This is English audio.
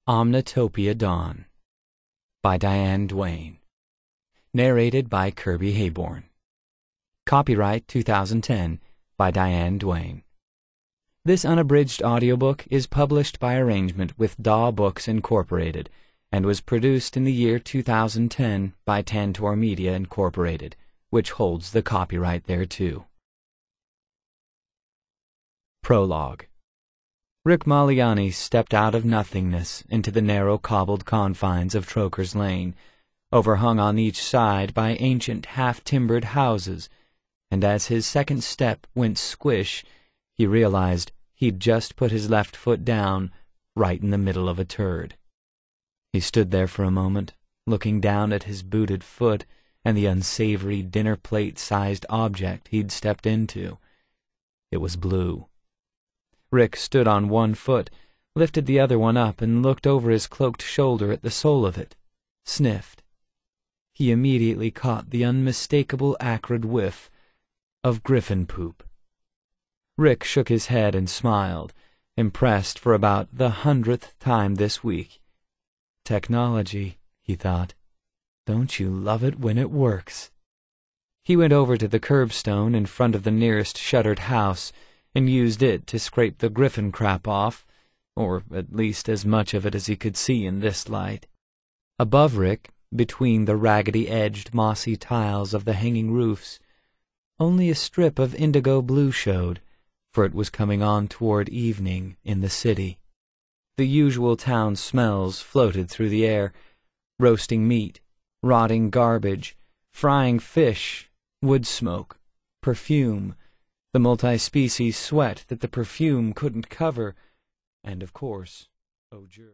Omnitopia Dawn by Diane Duane. Narrated by Kirby Hayborn. Copyright 2010 by Diane Duane. This unabridged audiobook is published by arrangement with Daw Books Incorporated and was produced in the year 2010 by Tantor Media Incorporated, which holds the copyright thereto. Prologue. Rick Maliani stepped out of nothingness into the narrow cobbled confines of Troker's Lane, overhung on each side by ancient half-timbered houses, and as his second step went squish, he realized he'd just put his left foot down right in the middle of a turd. He stood there for a moment, looking down at his booted foot and the unsavory dinner plate-sized object he'd stepped into. It was blue. Rick stood on one foot, lifted the other one up, and looked over his cloaked shoulder at the sole of it, sniffed. He immediately caught the unmistakable acrid whiff of griffin poop. Rick shook his head and smiled, impressed for about the 100th time this week. Technology, he thought. Don't you love it when it works? He went over to the curbstone in front of the nearest shuttered house and used it to scrape the griffin crap off, or at least as much of it as he could see in this light. Above Rick, between the raggedy-edged mossy tiles of the hanging roofs, only a strip of indigo blue showed, for it was coming on toward evening in the city. The usual town smells floated through the air: roasting meat, rotting garbage, frying fish, wood smoke, perfume, the multi-species sweat that the perfume couldn't cover, and, of course, odor.